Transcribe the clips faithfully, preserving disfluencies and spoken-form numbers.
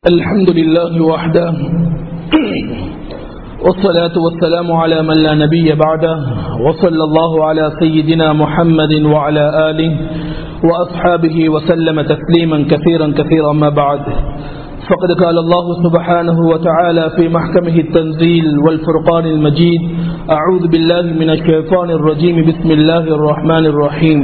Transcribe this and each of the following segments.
الحمد لله وحده والصلاة والسلام على من لا نبي بعده وصلى الله على سيدنا محمد وعلى آله وأصحابه وسلم تسليما كثيرا كثيرا ما بعد فقد قال الله سبحانه وتعالى في محكمه التنزيل والفرقان المجيد أعوذ بالله من الشيطان الرجيم بسم الله الرحمن الرحيم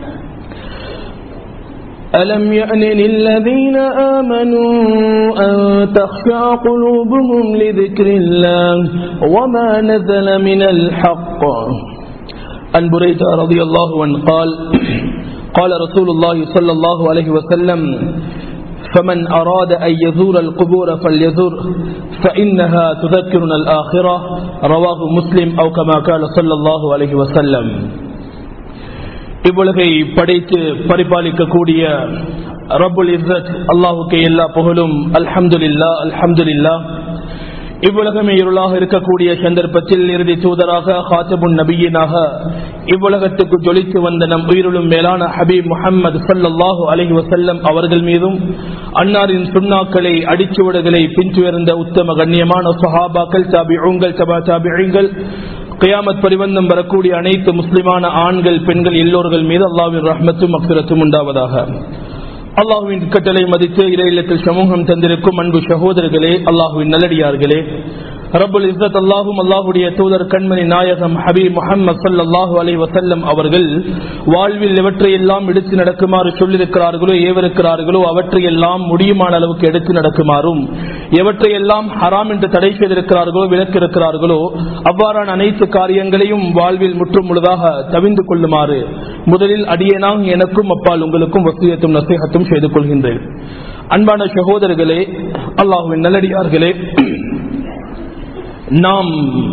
ألم يأن للذين آمنوا أن تخشع قلوبهم لذكر الله وما نزل من الحق عن بريدة رضي الله عنه قال قال رسول الله صلى الله عليه وسلم فمن أراد أن يزور القبور فليزور فإنها تذكرنا الآخرة رواه مسلم أو كما قال صلى الله عليه وسلم. இவ்வுலகை படைத்து பரிபாலிக்கக்கூடிய ரப்புல் இஸ்ஸத் அல்லாஹுக்கு எல்லா புகழும். அல்ஹம்துலில்லாஹ் அல்ஹம்துலில்லாஹ். இவ்வுலகமே இருளாக இருக்கக்கூடிய சந்தர்ப்பத்தில் இறுதி தூதராக ஹாத்தமுன் நபியினாக இவ்வுலகத்துக்கு ஜொலித்து வந்த நம் உயிரிலும் மேலான ஹபீப் முஹம்மது ஸல்லல்லாஹு அலைஹி வஸல்லம் அவர்கள் மீதும் அன்னாரின் சுன்னாக்களை அடிச்சுவடுகளை பின்துயர்ந்த உத்தம கண்ணியமான சஹாபாக்கள், தாபிஊன்கள், தபா தாபிஈன்கள், கியாமத் பரிவந்தம் வரக்கூடிய அனைத்து முஸ்லிமான ஆண்கள் பெண்கள் எல்லோர்கள் மீது அல்லாஹ்வின் ரஹ்மத்தும் மக்ஃபிரத்தும் உண்டாவதாக. அல்லாஹ்வின் கட்டளை மதித்து இறை இல்லத்தில் சமூகம் தந்திருக்கும் அன்பு சகோதரர்களே, அல்லாஹ்வின் நல்லடியார்களே, ரப்புல் இஸ்ஸத் அல்லாஹும் அல்லாஹுடைய தூதர் கண்மணி நாயகம் ஹபீப் முஹம்மது ஸல்லல்லாஹு அலைஹி வஸல்லம் அவர்கள் வாழ்வில் எவற்றையெல்லாம் எடுத்து நடக்குமாறு சொல்லியிருக்கிறார்களோ ஏவிருக்கிறார்களோ அவற்றையெல்லாம் முடியுமான அளவுக்கு எடுத்து நடக்குமாறும், எவற்றையெல்லாம் ஹராம் என்று தடை செய்திருக்கிறார்களோ விலக்கிருக்கிறார்களோ அவ்வாறான அனைத்து காரியங்களையும் வாழ்வில் முற்றும் முழுதாக தவிந்து கொள்ளுமாறு முதலில் அடியேனாக எனக்கும் அப்பால் உங்களுக்கும் வசியத்தும் நசீஹத்தும் செய்து கொள்கின்றேன். அன்பான சகோதரர்களே, அல்லாஹ்வின் நல்லடியார்களே, நாம்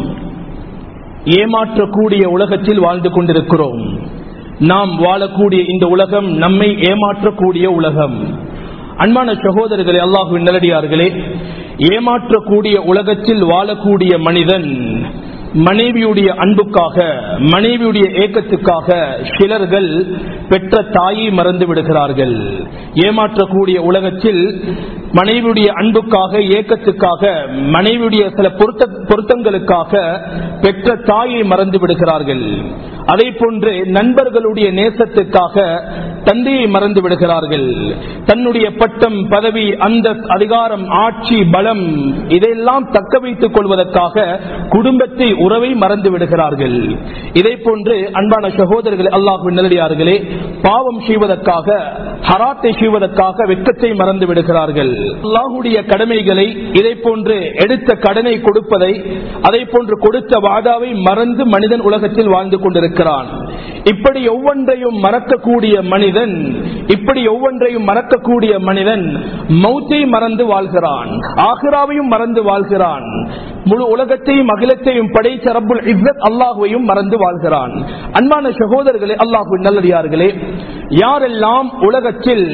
ஏமாற்றக்கூடிய உலகத்தில் வாழ்ந்து கொண்டிருக்கிறோம். நாம் வாழக்கூடிய இந்த உலகம் நம்மை ஏமாற்றக்கூடிய உலகம். அன்பான சகோதரர்களே, அல்லாஹ்வின் நல்லடியார்களே, ஏமாற்றக்கூடிய உலகத்தில் வாழக்கூடிய மனிதன் மனைவியுடைய அன்புக்காக, மனைவியுடைய ஏக்கத்துக்காக சிலர்கள் பெற்ற தாயை மறந்து விடுகிறார்கள். ஏமாற்றக்கூடிய உலகத்தில் மனைவியுடைய அன்புக்காக, ஏக்கத்துக்காக, மனைவியுடைய சில பொருத்தங்களுக்காக பெற்ற தாயை மறந்து விடுகிறார்கள். அதே போன்று நண்பர்களுடைய நேசத்துக்காக தந்தையை மறந்து விடுகிறார்கள். தன்னுடைய பட்டம், பதவி, அந்த அதிகாரம், ஆட்சி, பலம் இதையெல்லாம் தக்க வைத்துக் கொள்வதற்காக குடும்பத்தை, உறவை மறந்து விடுகிறார்கள். இதை போன்று அன்பான சகோதரர்களே, அல்லாஹ்வின் நல்லடியார்களே, பாவம் செய்வதற்காக, ஹராத்தை செய்வதற்காக வெட்கத்தை மறந்து விடுகிறார்கள். அல்லாஹ்வுடைய கடமைகளை, இதை போன்று எடுத்த கடனை கொடுப்பதை, அதை போன்று கொடுத்த வாதாவை மறந்து மனிதன் உலகத்தில் வாழ்ந்து கொண்டிருக்கிறான். இப்படி ஒவ்வொன்றையும் மறக்கக்கூடிய மனிதன் இப்படி ஒவ்வொன்றையும் மறக்கக்கூடிய மனிதன் மௌத்தை மறந்து வாழ்கிறான், ஆகிராவையும் மறந்து வாழ்கிறான், முழு உலகத்தையும் அகிலத்தையும் படைத்த ரப்புல் இஸ்ஸத் அல்லாஹ்வையும் மறந்து வாழ்கிறான். அன்பான சகோதரர்களே, அல்லாஹ்வின் நல்லடியார்களே, யாரெல்லாம் உலகத்தில்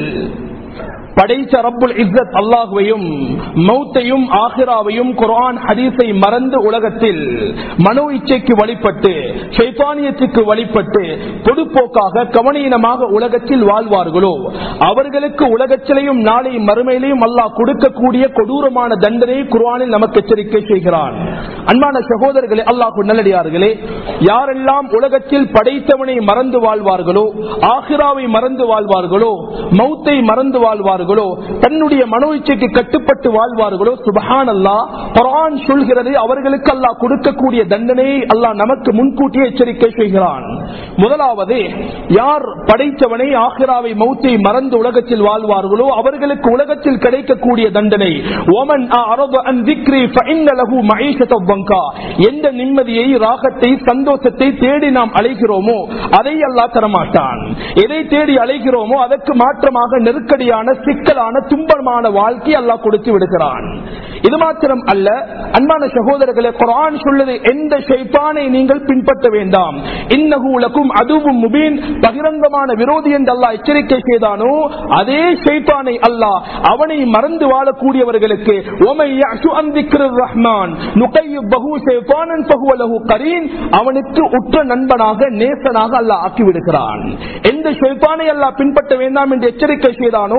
படைத்த ரப்புல் இஸ்ஸத் அல்லாஹ்வையும் மௌத்தையும் ஆகிராவையும் குர்ஆன் ஹதீஸை மறந்து உலகத்தில் மனோ இச்சைக்கு வழிபட்டு, ஷைத்தானியத்துக்கு வழிபட்டு, பொதுப்போக்காக கவனீனமாக உலகத்தில் வாழ்வார்களோ அவர்களுக்கு உலகத்திலையும் நாளை மறுமையிலையும் அல்லாஹ் கொடுக்கக்கூடிய கொடூரமான தண்டனையை குர்ஆனில் நமக்கு எச்சரிக்கை செய்கிறான். அன்பான சகோதரர்களே, அல்லாஹ்வின் நல்லடியார்களே, யாரெல்லாம் உலகத்தில் படைத்தவனை மறந்து வாழ்வார்களோ, ஆகிராவை மறந்து வாழ்வார்களோ, மௌத்தை மறந்து வாழ்வார்கள், தன்னுடைய மனோ இச்சைக்கு கட்டுப்பட்டு வாழ்வார்களோ, சுப்ஹானல்லாஹ், குர்ஆன் சொல்கிறது அவர்களுக்கு அல்லாஹ் கொடுக்கக்கூடிய தண்டனையை அல்லாஹ் நமக்கு முன்கூட்டியே எச்சரிக்கை செய்கிறான். முதலாவது, யார் படைத்தவனை, ஆகிராவை, மௌத்தை மறந்து உலகத்தில் வாழ்வார்களோ அவர்களுக்கு உலகத்தில் கிடைக்கக்கூடிய தண்டனை, ஓமன் அரத அன் திக்ரி ஃபஇன்ன லஹு மஈஷத்தன் வங்கா, எந்த நிம்மதியை, ராகத்தை, சந்தோஷத்தை தேடி நாம் அலைகிறோமோ அதை அல்லாஹ் தரமாட்டான். எதை தேடி அலைகிறோமோ அதற்கு மாற்றமாக நெருக்கடியான, சிக்கலான, துன்பமான வாழ்க்கை அல்லாஹ் கொடுத்து விடுகிறான். இது மாத்திரம் அல்ல, அன்பான சகோதரர்களே, குர்ஆன் சொல்லுது எந்த ஷைத்தானை நீங்கள் பின்பற்ற வேண்டாம், இன்னஹு லகும் அதுவும் முபீன், பகிரங்கமான விரோதி என்று அல்லாஹ் எச்சரிக்கை செய்தானோ அதே ஷைத்தானை அல்லாஹ் அவனை மறந்து வாழக்கூடியவர்களுக்கு வமை யஅஷு அன் திக்ரிர் ரஹ்மான் நுகையிபஹு ஷைத்தானன் ஃபஹுவ லஹு கரீன், அவனுக்கு உற்ற நண்பனாக, நேசனாக அல்லாஹ் ஆக்கி விடுகிறான். எந்த ஷைத்தானை அல்லாஹ் பின்பற்ற வேண்டாம் என்று எச்சரிக்கை செய்தானோ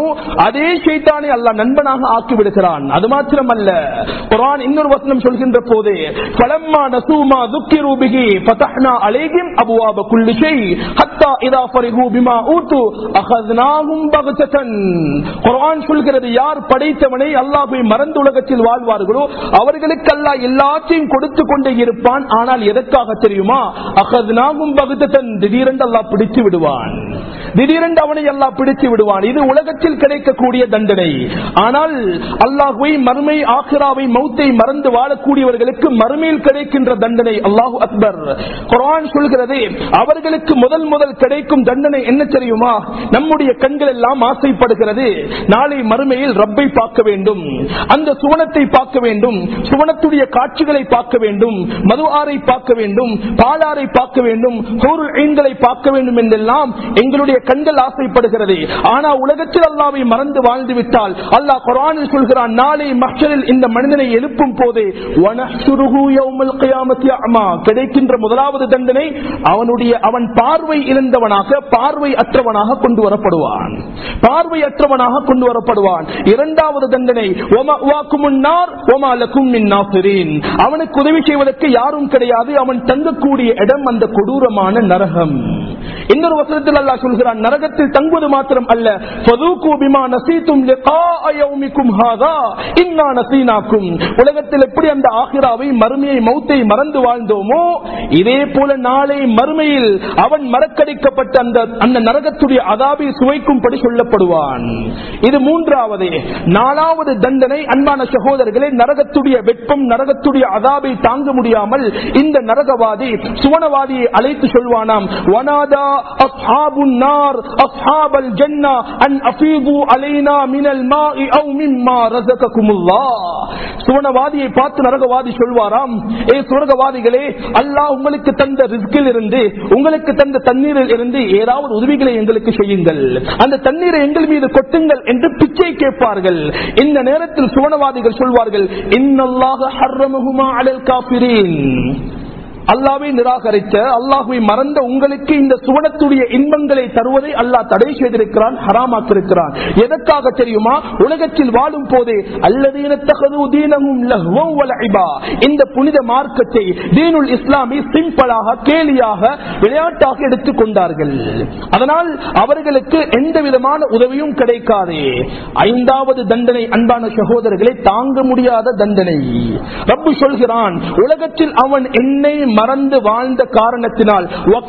அதே ஷைத்தானை அல்லாஹ் நண்பனாக ஆக்கி விடுகிறான். அது மாத்திரமல்ல, குர்ஆன் இன்னொரு வசனம் சொல்கின்ற போது ஃபலம்மா நஸூமா ذுக்கிரு பிஹி ஃபதஹ்னா அலைஹிம் அபுவாப குல்லி ஷை ஹத்தா இதா ஃபரிஹு பிமா ஊது அகذناஹும் பக்தன். குர்ஆன் சொல்கிறது, யார் படைத்தவனை அல்லாஹ்வை மறந்து உலகத்தில் வாழ்வார்களோ அவர்களுக்கு அல்லாஹ் எல்லாத்தையும் கொடுத்து கொண்டே இருப்பான். ஆனால் எதற்காக தெரியுமா? அகذناஹும் பக்தன், திடீரென்று அல்லாஹ் பிடித்து விடுவான். திடீரென்று அவனை அல்லாஹ் பிடித்து விடுவான். இது உலகத்தில் கிடைக்கக்கூடிய தண்டனை. ஆனால் அல்லாஹ்வை, மறுமை, ஆখিরাவை, மௌத்தை மறந்து வாழக்கூடியவர்களுக்கு மறுமையில் கிடைக்கின்ற தண்டனை. அல்லாஹு அக்பர். குர்ஆன் சொல்கிறது, அவர்களுக்கு முதல் முதல் கிடைக்கும் தண்டனை என்ன தெரியுமா? நம்முடைய கண்கள் எல்லாம் ஆசைப்படுகிறது, நாளை மறுமையில் ரப்பை பார்க்க வேண்டும், அந்த சுவனத்தை பார்க்க வேண்டும், சுவனத்துடைய காட்சிகளை பார்க்க வேண்டும், மது ஆறை பார்க்க வேண்டும், பாலாரை பார்க்க வேண்டும், ஹூருல் ஈன்களை பார்க்க வேண்டும் என்றெல்லாம் எங்களுடைய கண்கள் ஆசைப்படுகிறது. ஆனா உலகத்தில் அல்லாஹ்வை மறந்து வாழ்ந்து விட்டால் அல்லாஹ் குர்ஆனில் சொல்கிறான், நாளை மஹ்ஷரில் இந்த மனிதனை எழுப்பும் போது வனஹ்ஷுருஹு யௌமல் கியாமத்தி அமா, கிடைக்கின்ற முதலாவது தண்டனை அவனுடைய அவன் பார்வை இழந்தவனாக, பார்வை அற்றவனாக கொண்டு வரப்படுவான். பார்வை அற்றவனாக கொண்டு வரப்படுவான். இரண்டாவது தண்டனை வமஅவாகுமுன் நார் வமா லகும் மின் நாஸிரீன், அவனுக்கு உதவி செய்வதற்கு யாரும் கிடையாது, அவன் தங்கக்கூடிய இடம் அந்த கொடூரமான நரகம். இன்னொரு வசனத்தில் அல்லாஹ் சொல்கிறான், நரகத்தில் தங்குவது மாத்திரம் அல்ல, ஃபதூகு பிமா நஸீதும் லிகாஅ யௌமிக்கும் ஹாதா இன்னா நஸீனாக்கும், உலகத்தில் எப்படி அந்த ஆখিরাவை, மறுமையை, மௌத்தை மறந்து வாழ்ந்தோமோ இதே போல நாளை மறுமையில் அவன் மறக்கடிக்கப்பட்ட அந்த அந்த நரகத்துடைய அதாபை சுவைக்கும்படி சொல்லப்படுவான். இது மூன்றாவது. நாலாவது தண்டனை, அன்பான சகோதரர்களே, நரகத்துடைய வெப்பம், நரகத்துடைய அதாபை தாங்க முடியாமல் இந்த நரகவாதி சுவனவாதியை அழைத்து சொல்வானாம், வனாதா அஸ்ஹாபுன் நார் அஸ்ஹாபல் ஜன்னah அன் அஃபீது அலைனா மினல் மாஇ அவ் மிம்மா ரஸககுமுல்லாஹ். சுவனவாதியை பார்த்து நரகவாதி சொல்வாராம், ஏ சுவனவாதிகளே, அல்லாஹ் உங்களுக்கு தந்த ரிஸ்கில் இருந்து, உங்களுக்கு தந்த தண்ணீரில் இருந்து ஏதாவது உதவிகளை எங்களுக்கு செய்யுங்கள், அந்த தண்ணீரை எங்கள் மீது கொட்டுங்கள் என்று பிச்சை கேட்பார்கள். இந்த நேரத்தில் சுவனவாதிகள் சொல்வார்கள், இன்னல்லாஹ ஹர்ரமஹுமா அலல் காஃபிரீன், அல்லாஹ்வை நிராகரித்த, அல்லாஹ்வை மறந்த உங்களுக்கு இந்த சுவனத்துடைய இன்பங்களை தருவதை அல்லாஹ் தடை செய்திருக்கிறான், ஹராமாக்கிருக்கிறான். எதற்காக தெரியுமா? உலகத்தில் வாழும் போதே அல்லதீன தகது தீனஹும் லஹ்வன் வ லஇபா, இந்த புனித மார்க்கத்தை, தீனுல் இஸ்லாமை சிம்பிளாக, கேலியாக, விளையாட்டாக எடுத்துக் கொண்டார்கள். அதனால் அவர்களுக்கு எந்த விதமான உதவியும் கிடைக்காது. ஐந்தாவது தண்டனை, அன்பான சகோதரர்களை, தாங்க முடியாத தண்டனை. ரப்பு சொல்கிறான், உலகத்தில் அவன் என்னை மறந்து வாழ்ந்த காரணத்தினால்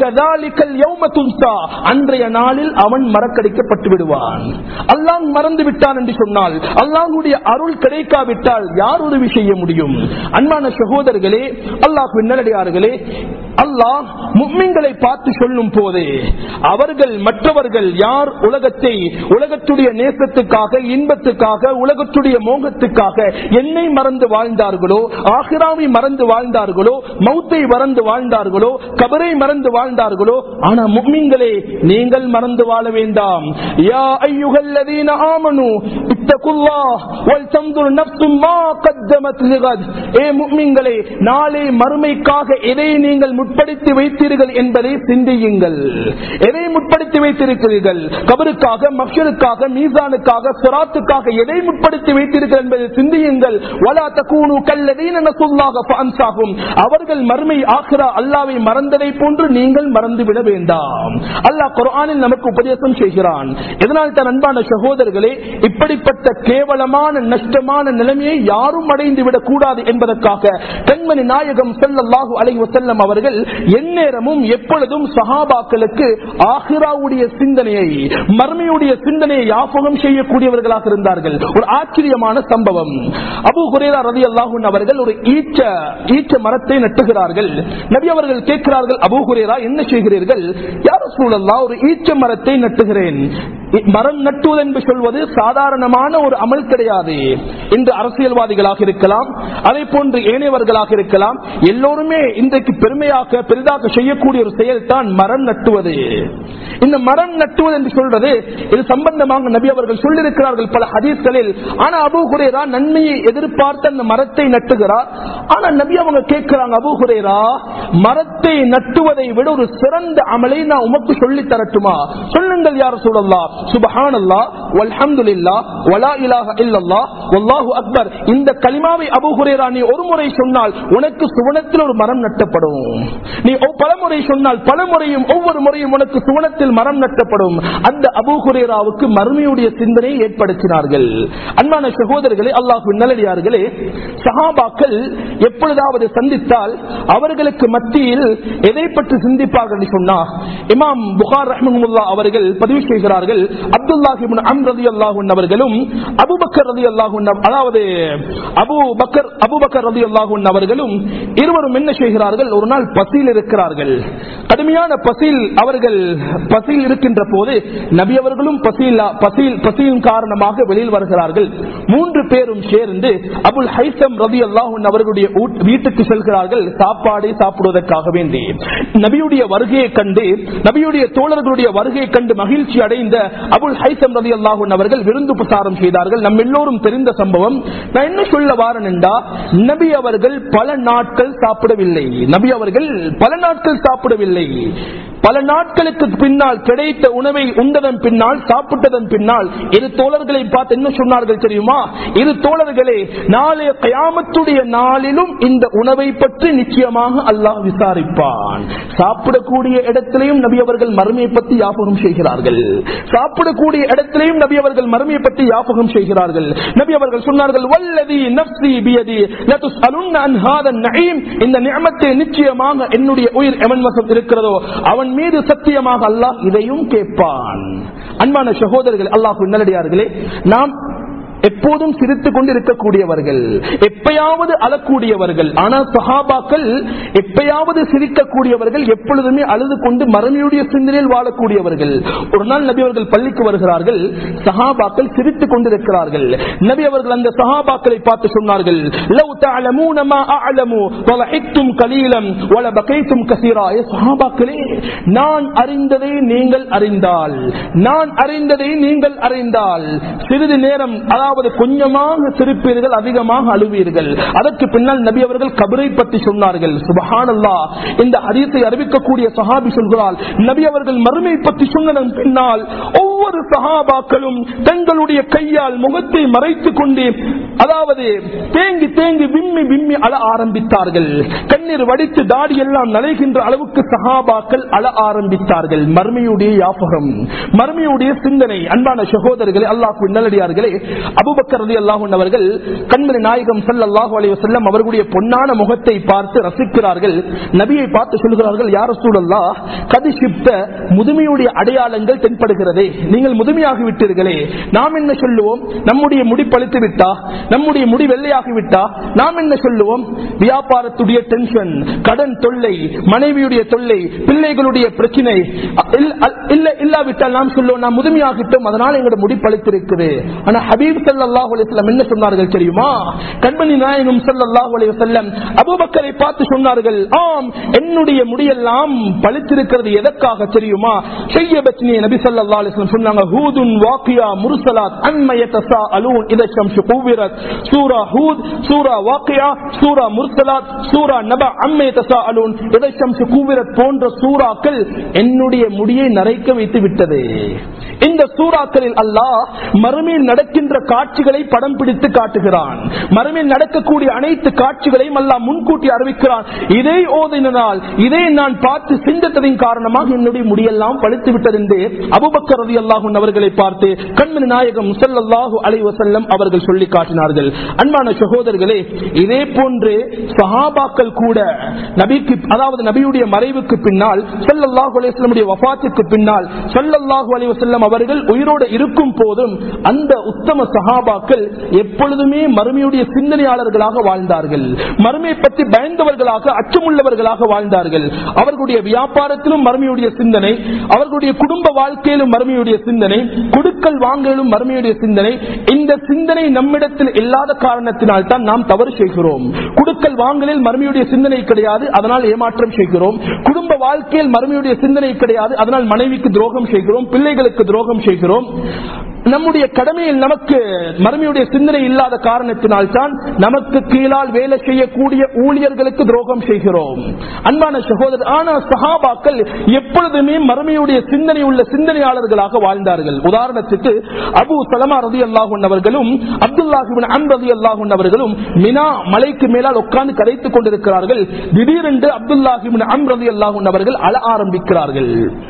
அன்றைய நாளில் அவன் மறக்கடிக்கப்பட்டு விடுவான். அல்லாஹ் மறந்து விட்டான் என்று சொன்னால், அல்லாஹ்வுடைய அருள் கிடைக்காவிட்டால் யார் உதவி செய்ய முடியும்? அன்பான சகோதரர்களே, அல்லாஹ்வின் நல்லடியார்களே, அல்லாஹ் முஃமின்களை பார்த்து சொல்லும் போது அவர்கள், மற்றவர்கள் யார் உலகத்தை, உலகத்துடைய நேசத்துக்காக, இன்பத்துக்காக, உலகத்துடைய மோகத்துக்காக என்னை மறந்து வாழ்ந்தார்களோ, ஆখিরাவை மறந்து வாழ்ந்தார்களோ, மௌத்தை மறந்து வாழ்ந்தார்களோ, கபரை மறந்து வாழ்ந்தார்களோ, ஆனா முஃமின்களே, நீங்கள் மறந்து வாழ வேண்டாம். யா அய்யுஹல்லதீன ஆமனூ இத்தகுல்லாஹ் வல் தன்துர் நஃப்ஸும் மா கத்தமத் லிகத், ஏ முஃமின்களே, நாளை மறுமைக்காக எதை நீங்கள் முற்படுத்தி வைத்தீர்கள் என்பதை சிந்தியுங்கள். எதை முற்படுத்தி வைத்திருக்கிறீர்கள்? கபருக்காக, மஹ்ஷருக்காக, மீசானுக்காக, சிராத்துக்காக எதை முற்படுத்தி வைத்தீர்கள் என்பதை சிந்தியுங்கள். வலா தகூனு கல்லதீன நஸுல்லாஹ ஃபஅன்ஸாஹும், அவர்கள் மறுமை, ஆখিরা, அல்லாஹ்வை மறந்ததை போன்று நீங்கள் மறந்துவிட வேண்டாம். அல்லாஹ் குர்ஆனில் நமக்கு உபதேசம் செய்கிறான். இதனால் தான் அன்பான சகோதரர்களே, இப்படிப்பட்ட கேவலமான, நஷ்டமான நிலைமையை யாரும் அடைந்து விடக் கூடாது என்பதற்காக கண்மணி நாயகம் ஸல்லல்லாஹு அலைஹி வஸல்லம் அவர்கள் எந்நேரமும் எப்பொழுதும் சஹாபாக்களுக்கு ஆখিরাவுடைய சிந்தனையை, மர்மையுடைய சிந்தனையை ஞாபகம் செய்யக்கூடியவர்களாக இருந்தார்கள். ஒரு ஆச்சரியமான சம்பவம். அபூ ஹுரைரா ரலியல்லாஹு அன்ஹு அவர்கள் ஒரு ஈச்ச ஈச்ச மரத்தை நட்டுகிறார்கள். நபி அவர்கள் கேட்கிறார்கள், அபூ ஹுரைரா, என்ன செய்கிறீர்கள்? யா ரசூலல்லாஹ், ஒரு ஈச்ச மரத்தை நட்டுகிறேன். மரம் நட்டுவது என்று சொல்வது சாதாரணமான ஒரு அமல் கிடையாது. இன்று அரசியல்வாதிகளாக இருக்கலாம், அதே போன்று ஏனையவர்களாக இருக்கலாம், எல்லோருமே இன்றைக்கு பெருமையாக, பெரிதாக செய்யக்கூடிய ஒரு செயல் தான் மரம் நட்டுவது. இந்த மரம் நட்டுவது என்று சொல்றது, இது சம்பந்தமாக நபி அவர்கள் சொல்லியிருக்கிறார்கள் பல ஹதீஸ்களில். ஆனா அபூ ஹுரைரா நன்மையை எதிர்பார்த்து அந்த மரத்தை நட்டுகிறார். ஆனா நபி அவங்க கேட்கிறாங்க, அபூ ஹுரைரா, மரத்தை நட்டுவதை விட ஒரு சிறந்த அமலை நான் உமக்கு சொல்லி தரட்டுமா? சொல்லுங்கள் யா ரசூலல்லாஹ். சுப்ஹானல்லாஹ் வல்ஹம்துலில்லாஹ் வலா இலாஹ இல்லல்லாஹ் வல்லாஹு அக்பர் இந்த கலிமாவை அபூ ஹுரைரா நீ ஒரு முறை சொன்னால் உனக்கு சுவனத்தில் ஒரு மரம் நட்டப்படும். நீ பல முறை சொன்னால் பல முறையும் ஒவ்வொரு முறையும் உனக்கு சுவனத்தில் மரம் நட்டப்படும். அந்த அபூ ஹுரைராவுக்கு மறுமையுடைய சிந்தனையை ஏற்படுத்தினார்கள். அன்பான சகோதரர்களே, அல்லாஹ்வின் நல்லடியார்களே, சஹாபாக்கள் எப்பொழுதாவது சந்தித்தால் அவர்களுக்கு மத்தியில் எதை பற்றி சிந்திப்பார்கள் என்று சொன்னார் இமாம் புகார் ரஹ்மத்துல்லாஹி அவர்கள் பதிவு செய்கிறார்கள். அப்துல்லாஹ் இப்னு அம்ர் ரலியல்லாஹு அன்ஹு அவர்களும் அபூபக்கர் ரலியல்லாஹு அன்ஹு அதாவது அபூ பக்கர் அபூபக்கர் ரலியல்லாஹு அன்ஹு அவர்களும் இருவரும் என்ன செய்கிறார்கள், ஒரு நாள் பசியில் இருக்கிறார்கள். கடுமையான பசியில் அவர்கள் பசியில் இருக்கின்ற போது நபி அவர்களும் பசியில் பசியில் பசியின் காரணமாக வெளியில் வருகிறார்கள். மூன்று பேரும் சேர்ந்து அபுல் ஹைசம் ரலியல்லாஹு அன்ஹு அவர்களுடைய வீட்டுக்கு செல்கிறார்கள் சாப்பாடை சாப்பிடுவதற்காக வேண்டி. நபியுடைய வருகையை கண்டு நபியுடைய தோழர்களுடைய வருகையை கண்டு மகிழ்ச்சி அடைந்த அபுல் ஹைசம் ரலியல்லாஹு அன்ஹு அவர்கள் விருந்து பிரசாரம் செய்தார்கள். நம்ம எல்லோரும் தெரிந்த சம்பவம். நான் என்ன சொல்ல வாரேன் என்றா, நபி அவர்கள் பல நாட்கள் சாப்பிடவில்லை. நபி அவர்கள் பல நாட்கள் சாப்பிடவில்லை. பல நாட்களுக்கு பின்னால் கிடைத்த உணவை உண்டதன் பின்னால் சாப்பிட்டதன் பின்னால் இரு தோழர்களை பார்த்து என்ன சொன்னார்கள் தெரியுமா? இரு தோழர்களே, நாளைய கியாமத்துடைய நாளிலும் இந்த உணவை பற்றி நிச்சயமாக அல்லாஹ் விசாரிப்பான். சாப்பிடக்கூடிய இடத்திலையும் நபி அவர்கள் மறுமையை பற்றி ஞாபகம் செய்கிறார்கள். சாப்பிடக்கூடிய இடத்திலையும் நபி அவர்கள் மறுமையை பற்றி ஞாபகம் செய்கிறார்கள். நபி அவர்கள் சொன்னார்கள், வல்லதி நஃப்ஸி பியதி லதுஸ்அலுன்ன அன் ஹாதா நஈம், இந்த நிஅமத்தை நிச்சயமாக என்னுடைய உயிர் எவன் வசம் இருக்கிறதோ அவன் மீது சத்தியமாக அல்லாஹ் இதையும் கேட்பான். அன்பான சகோதரர்கள், அல்லாஹ்வின் நல்லடியார்களே, நாம் எப்போதும் சிரித்துக் கொண்டு இருக்கக்கூடியவர்கள், எப்பயாவது அழக்கூடியவர்கள். ஆனால் சஹாபாக்கள் எப்பயாவது சிரிக்கக்கூடியவர்கள், எப்பொழுதுமே அழுது கொண்டு மறுமையுடைய சிந்தனையில் வாழக்கூடியவர்கள். ஒரு நாள் நபி அவர்கள் பள்ளிக்கு வருகிறார்கள். சஹாபாக்கள் சிரித்துக் கொண்டிருக்கிறார்கள். நபி அவர்கள் அந்த சஹாபாக்களை பார்த்து சொன்னார்கள், லவ் தஅலமூன மா அஅலமு வலஹிக்தும் கலீலம் வலபகைதும் கஸீரா. சஹாபாக்களே, நான் அறிந்ததை நீங்கள் அறிந்தால், நான் அறிந்ததை நீங்கள் அறிந்தால் சிறிது நேரம் அதாவது கொஞ்சமாக சிரிப்பீர்கள், அதிகமாக அழுவீர்கள். அதற்கு பின்னால் நபி அவர்கள் கபரை பற்றி சொன்னார்கள். சுப்ஹானல்லாஹ், இந்த ஹதீஸை அறிவிக்கக்கூடிய சஹாபி சொல்கிறார், நபி அவர்கள் மறுமை பற்றி சொன்னதன் பின்னால் ஒவ்வொரு சஹாபாக்களும் தங்களுடைய கையால் முகத்தை மறைத்துக் கொண்டு அதாவது தேங்கி தேங்கி விம்மி விம்மி அழ ஆரம்பித்தார்கள். கண்ணீர் வடித்து தாடி எல்லாம் நலைகின்ற அளவுக்கு சஹாபாக்கள் அழ ஆரம்பித்தார்கள். மறுமையுடைய ஞாபகம், மறுமையுடைய சிந்தனை. அன்பான சகோதரர்களே, அல்லாஹ்வின் நல்லடியார்களே, அபூபக்கர் ரலியல்லாஹு அன்ஹு அவர்கள் கண்மணி நாயகம் ஸல்லல்லாஹு அலைஹி வஸல்லம் அவர்களுடைய பொன்னான முகத்தை பார்த்து ரசிக்கிறார்கள். நபியை பார்த்து சொல்கிறார்கள், யா ரசூலல்லாஹ், கத் ஷிப்த, முதுமையுடைய அடையாளங்கள் தென்படுகிறதே, நீங்கள் முதுமையாகி விட்டீர்களே. நாம் என்ன சொல்லுவோம்? நம்முடைய முடி பழுத்து விட்டா, நம்முடைய முடி வெள்ளையாகி விட்டா நாம் என்ன சொல்லுவோம்? வியாபாரத்துடைய டென்ஷன், கடன் தொல்லை, மனைவியுடைய தொல்லை, பிள்ளைகளுடைய பிரச்சனை இல்ல இல்லாவிட்டால் நாம் சொல்லுவோம், நாம் முதுமையாகிட்டோம், அதனால் எங்களுடைய முடி பழுத்திருக்குது. ஆனா ஹபீப் ஸல்லல்லாஹு அலைஹி வஸல்லம் என்ன சொன்னார்கள் தெரியுமா? கண்மணி நாயகம் ஸல்லல்லாஹு அலைஹி வஸல்லம் அபூபக்கரை பார்த்து சொன்னார்கள், ஆம், என்னுடைய முடியெல்லாம் பழுத்திருக்கிறது. எதற்காக தெரியுமா? ஷையபத்னி. நபி ஸல்லல்லாஹு அலைஹி வஸல்லம் சொன்னாங்க, ஹூதுன் வாக்கியா முர்சலாத் அன்மா யதஸாஅலூன் இதா ஷம்ஸு குவிரத். சூரா ஹூத், சூரா வாக்கியா, சூரா முர்சலாத், சூரா நபா அன்மா யதஸாஅலூன் இதா ஷம்ஸு குவிரத் போன்ற சூறாக்கள் என்னுடைய முடியை நரைக்க வைத்து விட்டது. இந்த சூறாக்களில் அல்லாஹ் மறுமையில் நடக்கின்ற காட்சிகளை படம் பிடித்து காட்டுகிறான். மறுமையில் நடக்கக்கூடிய அனைத்து காட்சிகளையும் அல்லாஹ் முன்கூட்டி அறிவிக்கிறான். இதை ஓதினால், இதை நான் பார்த்து சிந்தித்ததின் காரணமாக என்னுடைய முடியெல்லாம் பழுத்து விட்டது என்று அபூபக்கர் ரலியல்லாஹு அன்ஹு அவர்களை பார்த்து கண்மணி நாயகம் ஸல்லல்லாஹு அலைஹி வஸல்லம் அவர்கள் சொல்லி காட்டினார்கள். அன்பான சகோதரர்களே, இதே போன்று சஹாபாக்கள் கூட நபிக்கு அதாவது நபியுடைய மறைவுக்கு பின்னால், ஸல்லல்லாஹு அலைஹி வஸல்லம் வஃபாத்துக்கு பின்னால் ஸல்லல்லாஹு அலைஹி வஸல்லம் அவர்கள் உயிரோடு இருக்கும் போதும் அந்த உத்தம சஹாபாக்கள் எப்பொழுதுமே மறுமையுடைய சிந்தனையாளர்களாக வாழ்ந்தார்கள். மறுமையை பற்றி பயந்தவர்களாக, அச்சமுள்ளவர்களாக வாழ்ந்தார்கள். அவர்களுடைய வியாபாரத்திலும் மறுமையுடைய சிந்தனை, அவர்களுடைய குடும்ப வாழ்க்கையிலும் மறுமையுடைய சிந்தனை, கொடுக்கல் வாங்கலும் மறுமையுடைய சிந்தனை. இந்த சிந்தனை நம்மிடத்தில் இல்லாத காரணத்தினால் தான் நாம் தவறு செய்கிறோம். கொடுக்கல் வாங்கலில் மறுமையுடைய சிந்தனை கிடையாது, அதனால் ஏமாற்றம் செய்கிறோம். குடும்ப வாழ்க்கையில் மறுமையுடைய சிந்தனை கிடையாது, அதனால் மனைவிக்கு துரோகம் செய்கிறோம், பிள்ளைகளுக்கு துரோகம் செய்கிறோம். நம்முடைய கடமையில் நமக்கு மறுமையுடைய சிந்தனை இல்லாத காரணத்தினால் தான் நமக்கு கீழால் வேலை செய்யக்கூடிய ஊழியர்களுக்கு துரோகம் செய்கிறோம். அன்பான சகோதரர், ஆனா சஹாபாக்கள் எப்பொழுதுமே மறுமையுடைய சிந்தனை உள்ள சிந்தனையாளர்களாக வாழ்ந்தார்கள். உதாரணத்துக்கு அபூ சலமா ரலியல்லாஹு அன்ஹு அவர்களும் அப்துல்லாஹ் இப்னு அம்ர் ரலியல்லாஹு அன்ஹு அவர்களும் மினா மலைக்கு மேலால் உட்கார்ந்து கதைத்துக் கொண்டிருக்கிறார்கள். திடீரென்று அப்துல்லாஹ் இப்னு அம்ர் ரலியல்லாஹு அன்ஹு அவர்கள் அழ ஆரம்பிக்கிறார்கள்.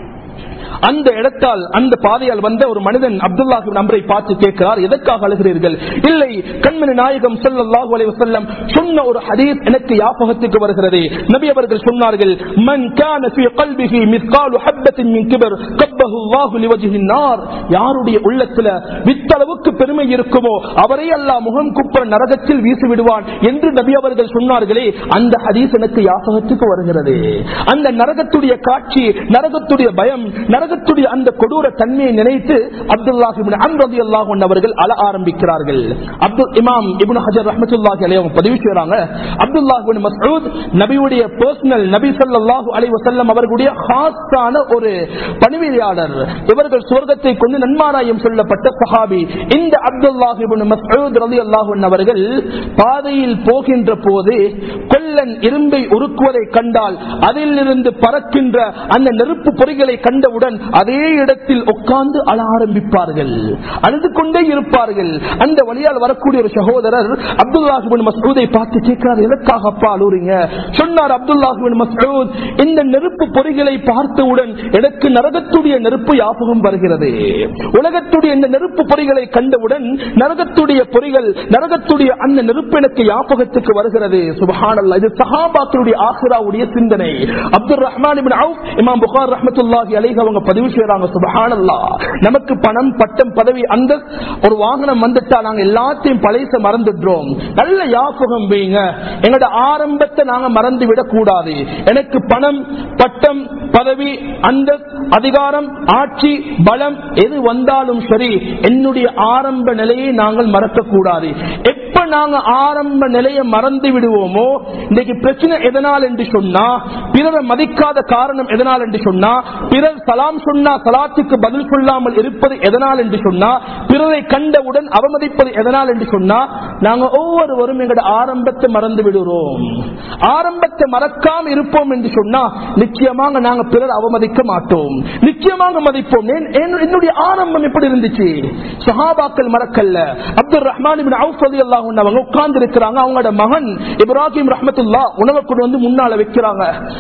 அந்த இடத்தால் அந்த பாதையால் வந்த ஒரு மனிதன் அப்துல்லாஹ் இப்னு அம்ரை பார்த்து கேட்கிறார், எதற்காக அழுகிறீர்கள்? இல்லை, கண்மணி நாயகம் ஸல்லல்லாஹு அலைஹி வஸல்லம் சொன்ன ஒரு ஹதீஸ் எனக்கு ஞாபகத்துக்கு வருகிறது. நபி அவர்கள் சொன்னார்கள், மன் கான ஃபீ கல்பிஹி மிஸ்காலு ஹப்பத்தின் மின் கிபர் கப்பஹு அல்லாஹு லிவஜ்ஹின் நார். யாருடைய உள்ளத்துல வித்தளவுக்கு பெருமை இருக்குமோ அவரை அல்லாஹ் முகம் குப்புற நரகத்தில் வீசி விடுவான் என்று நபி அவர்கள் சொன்னார்களே, அந்த ஹதீஸ் எனக்கு ஞாபகத்துக்கு வருகிறது. அந்த நரகத்துடைய காட்சி, நரகத்துடைய பயம், நரகத்துடைய அந்த கொடூர தன்மையை நினைத்து அப்துல்லாஹ் இப்னு அம்ர் ரலியல்லாஹு அன்ஹு அவர்கள் அழ ஆரம்பிக்கிறார்கள். அப்துல் இமாம் இப்னு ஹஜர் ரஹ்மத்துல்லாஹி அலைஹி பதிவு செய்றாங்க, அப்துல்லாஹ் இப்னு மஸ்ஊத் நபியுடைய பர்சனல், நபி ஸல்லல்லாஹு அலைஹி வஸல்லம் அவர்களுடைய காஸான ஒரு பணிவிடையாளர். இவர்கள் சுவர்க்கத்தை கொண்டு நன்மாராயம் சொல்லப்பட்ட சஹாபி. இந்த அப்துல்லாஹ் இப்னு மஸ்ஊத் ரலியல்லாஹு அன்ஹு அவர்கள் பாதையில் போகின்ற போது கொல்லன் இரும்பை உருக்குவதை கண்டால் அதிலிருந்து பறக்கின்ற அந்த நெருப்பு பொறிகளை கண்டவுடன் அதே இடத்தில் உட்கார்ந்து அழ ஆரம்பிப்பார்கள், அழுது கொண்டே இருப்பார்கள். அந்த வழியால் வரக்கூடிய ஒரு சகோதரர் அப்துல்லாஹ் இப்னு மஸ்ஊதை பார்த்து கேட்கிறார், எதற்காக அப்பா அழுறீங்க? சொன்னார் அப்துல்லாஹ் இப்னு மஸ்ஊத், இந்த நெருப்பு பொறிகளை பார்த்தவுடன் எனக்கு நரகத்துடைய நெருப்பு ஞாபகம் வருகிறது. உலகத்துடைய இந்த நெருப்பு பொறிகளை கண்டவுடன் நரகத்துடைய பொறிகள், நரகத்துடைய அந்த நெருப்பு எனக்கு ஞாபகத்துக்கு வருகிறது. சுப்ஹானல்லாஹ், இது சஹாபாக்களுடைய ஆகிராவுடைய சிந்தனை. அப்துல் ரஹ்மான் இப்னு அவுஃப் இமாம் புகாரி ரஹ்மத்துல்லாஹி அலைஹி அவங்க பதிவு செய்றாங்க, சுப்ஹானல்லாஹ், நமக்கு பணம், பட்டம், பதவி, அந்த ஒரு வாகனம் வந்துட்டா நாங்க எல்லாத்தையும் பழைச மறந்துடுறோம். நல்ல ஞாபகம் வைங்க, எங்களோட ஆரம்பத்தை நாங்க மறந்து விடக் கூடாது. எனக்கு பணம், பட்டம், பதவி, அந்த அதிகாரம், ஆட்சி, பலம் எது வந்தாலும் சரி, என்னுடைய ஆரம்ப நிலையை நாங்கள் மறக்க கூடாது. எப்ப நாங்க ஆரம்ப நிலையை மறந்து விடுவோமோ, இன்னைக்கு பிரச்சனை எதனால் என்று சொன்னா, பிறரை மதிக்காத காரணம் எதனால் என்று சொன்னா, பிறர் சலாம் சொன்னா சலாத்துக்கு பதில் சொல்லாமல் இருப்பது எதனால் என்று சொன்னா, பிறரை கண்டவுடன் அவமதிப்பது எதனால் என்று சொன்னா, நாங்க ஒவ்வொருவரும் எங்களுடைய ஆரம்பத்தை மறந்து விடுறோம். ஆரம்பத்தை மறக்காம இருப்போம் என்று சொன்னா நிச்சயமாக நாங்க பிறர் அவமதிக்க மாட்டோம், நிச்சயமாக மதிப்போம். என்னுடைய ஆரம்பம் எப்படி இருந்துச்சு? சஹாபாக்கள் மறக்கல்ல. அப்துல் ரஹ்மான் இப்னு அவுஃப் ரலியல்லாஹு அன்ஹு அவங்க உட்கார்ந்து இருக்கிறாங்க. அவங்களோட மகன் இப்ராஹிம் ரஹ்மத்துல்லாஹ் உணவு கொண்டு வந்து முன்னால வைக்கிறாங்க.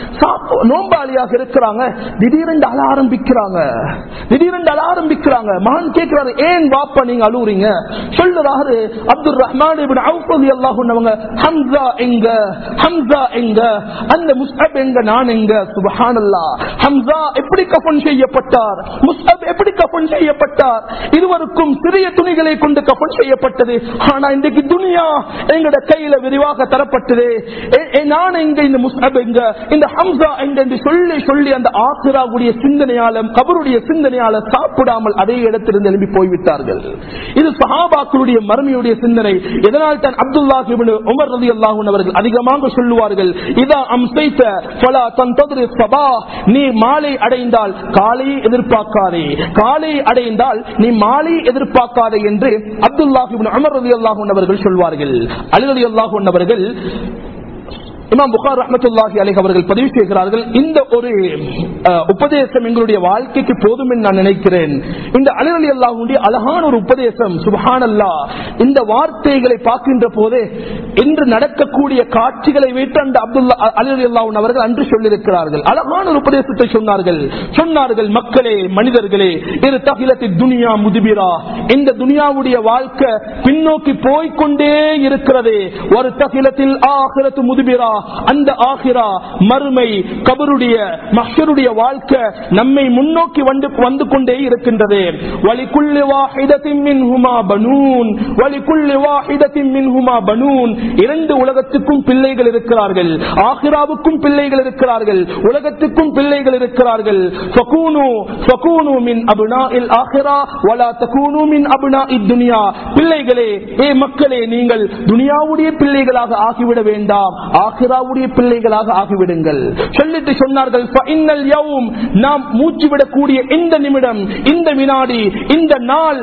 நோம்பாளியாக இருக்கிறாங்க. திடீரென்று அழ ஆரம்பிக்கிறாங்க. திடீரென்று அழ ஆரம்பிக்கிறாங்க. மகன் கேட்கிறாரு, ஏன் வாப்பா நீங்க அழுறீங்க? சொல்லுறாரு அப்துல் ரஹ்மான் இப்னு அவுஃப் ரலியல்லாஹு அன்ஹு அவங்க, ஹம்ஸா எங்க, ஹம்ஸா எங்க, அந்த முஸ்அப் எங்க, நான் எங்க? சுப்ஹானல்லாஹ், ஹம்ஸா எப்படி கஃன் செய்யப்பட்டார், முஸ்அப் எப்படி கஃன் செய்யப்பட்டார்? இருவருக்கும் சிறிய துணிகளை கொண்டு கஃன் செய்யப்பட்டது. ஆனா இன்றைக்கு துனியா எங்கட கையில விரிவாக தரப்பட்டது. நான் எங்க, இந்த முஸ்அப் எங்க, இந்த ஹம்ஸா எங்க என்று சொல்லி சொல்லி அந்த ஆகிராவுடைய சிந்தனையாளர், கபருடைய சிந்தனையாளர் சாப்பிடாமல் அதே இடத்திலிருந்து எழுப்பி போய்விட்டார்கள். இது சஹாபாக்களுடைய மறுமையுடைய சிந்தனை. இதனால் தான் அப்துல்லாஹ் இப்னு உமர் ரலியல்லாஹு அன்ஹு அவர்கள் அதிகமாக சொல்லுவார்கள், இதா அம்சைத ஃபலா தன்ததிர் ஸபாஹ், நீ மாலை அடைந்தால் காலையை எதிர்பார்க்காதே, காலை அடைந்தால் நீ மாலை எதிர்பார்க்காதே என்று அப்துல்லாஹ் இப்னு உமர் ரலியல்லாஹு அன்ஹு அவர்கள் சொல்வார்கள். அலி ரலியல்லாஹு அன்ஹு அவர்கள், இமாம் புகாரி ரஹ்மத்துல்லாஹி அலைஹி அவர்கள் பதிவு செய்கிறார்கள், இந்த ஒரு உபதேசம் எங்களுடைய வாழ்க்கைக்கு போதும் என்று நான் நினைக்கிறேன். இந்த அலி ரலியல்லாஹுடைய அழகான ஒரு உபதேசம். சுப்ஹானல்லாஹ், இந்த வார்த்தைகளை பார்க்கின்ற போது இன்று நடக்கக்கூடிய காட்சிகளை வைத்து அந்த அப்துல்லா அலி ரலியல்லாஹு அவர்கள் அன்று சொல்லியிருக்கிறார்கள். அழகான ஒரு உபதேசத்தை சொன்னார்கள். சொன்னார்கள், மக்களே, மனிதர்களே, இரு தகிலத்தி துனியா முதுபிரா, இந்த துனியாவுடைய வாழ்க்கை பின்னோக்கி போய்கொண்டே இருக்கிறது. ஒரு தகிலத்தில் ஆகிரத்து முதுபிரா, அந்த ஆகிரா மறுமை கபருடைய மஹ்ஷருடைய வாழ்க்கை நம்மை முன்னோக்கி வந்து வந்து கொண்டே இருக்கின்றது. வலிகுல்லி வாஹிதத்தின் மின்ஹுமா பனூன், வலிகுல்லி வாஹிதத்தின் மின்ஹுமா பனூன், இரண்டு உலகத்துக்கும் பிள்ளைகள் இருக்கிறார்கள், ஆகிராவுக்கும் பிள்ளைகள் இருக்கிறார்கள், உலகத்துக்கும் பிள்ளைகள் இருக்கிறார்கள். ஃபகூனு ஃபகூனு மின் அப்னாஇல் ஆகிரா வலா தகூனு மின் அப்னாஇத் துன்யா. பிள்ளைகளே, ஏ மக்களே, நீங்கள் துனியாவுடைய பிள்ளைகளாக ஆகிவிட வேண்டாம், ஆகிராவுடைய பிள்ளைகளாக ஆகிவிடுங்கள். சொல்லிட்டு சொன்னார்கள், ஃபஇன்னல் யௌம், நாம் மூச்சு விடக்கூடிய இந்த நிமிடம், இந்த வினாடி, இந்த நாள்,